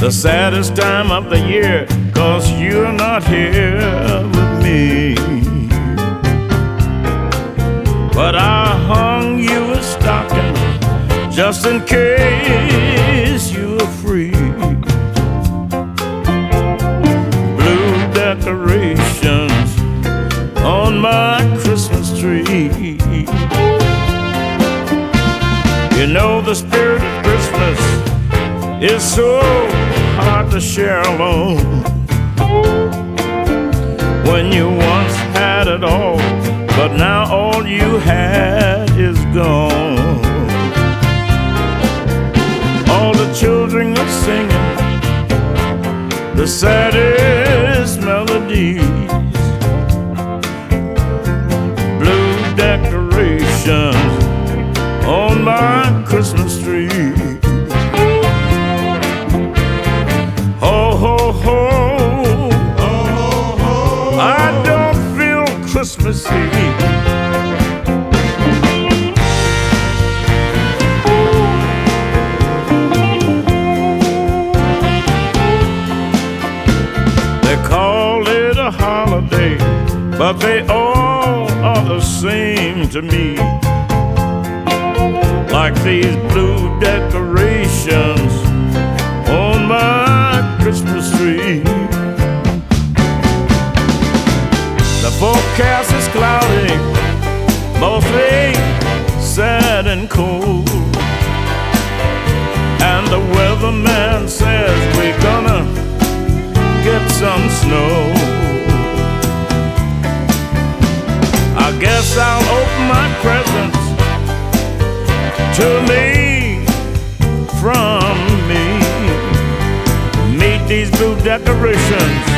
the saddest time of the year, 'cause you're not here with me. But I hung you a stocking just in case you were free. Blue decorations on my Christmas tree. You know the spirit of Christmas is so hard to share alone. When you once had it all, but now all you had is gone. All the children are singing the saddest melodies. Blue decorations on my Christmas tree. Ho, ho, ho. Ho, ho, ho. I don't feel Christmassy. They call it a holiday, but they all are the same to me. Like these blue decorations on my Christmas tree. The forecast is cloudy, mostly sad and cold, and the weatherman says we're gonna get some snow. I guess I'll open my presents to me, from me. Meet these blue decorations